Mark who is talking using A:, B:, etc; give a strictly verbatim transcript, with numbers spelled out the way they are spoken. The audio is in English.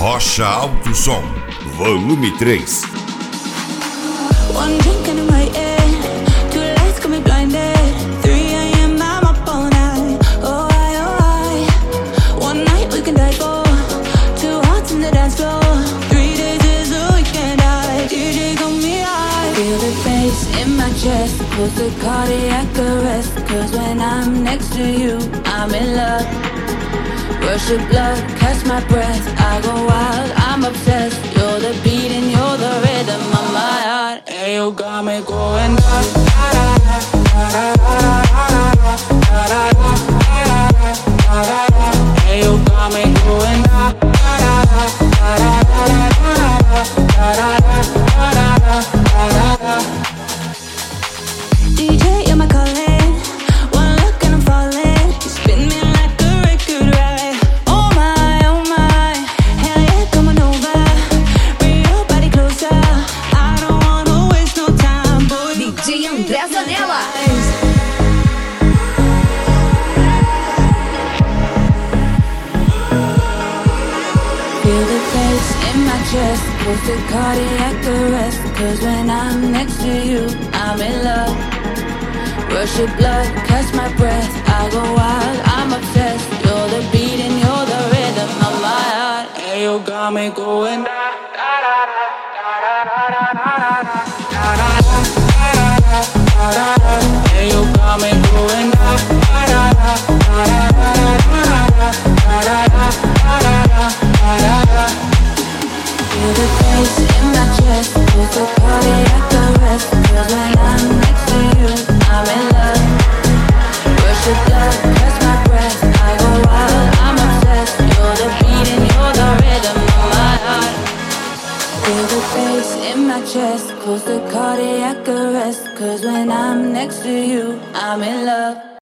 A: Rocha Alto Som, volume três.
B: One drink and I'm waiting, two lights got me blinded, three a.m. I'm up all night, oh I, oh I. One night we can die for, two hearts in the dance floor, three days is a weekend, I D J got me high. Feel the bass in my chest, pulls the cardiac arrest, cause when I'm next to you, I'm in love. Rush of blood, catch my breath, I go wild, I'm obsessed. You're the beat and you're the rhythm of my heart. Hey, you got me going da da da da da da da. Hey, you got me going da da da da da da. D J, you're my calling. One look and I'm falling. You spin me like a record ride. Oh my, oh my. Hell yeah, come on over. Bring your body closer. I don't wanna waste no time, boy.
C: D J André Zanella.
B: Feel the bass in my chest, pulls the cardiac arrest, cause when I'm next to you, I'm in love. Rush of blood, catch my breath, I go wild, I'm obsessed. You're the beat and you're the rhythm of my heart. Hey, you got me going da da da da da da da da da da. Hey, you got me going da da da da da da da da da. Feel the bass in my chest, pulls the cardiac arrest, cause when I'm next to you, I'm in love. Rush of blood, catch my breath, I go wild, I'm obsessed. You're the beat and you're the rhythm of my heart. Feel the bass in my chest, pulls the cardiac arrest, cause when I'm next to you, I'm in love.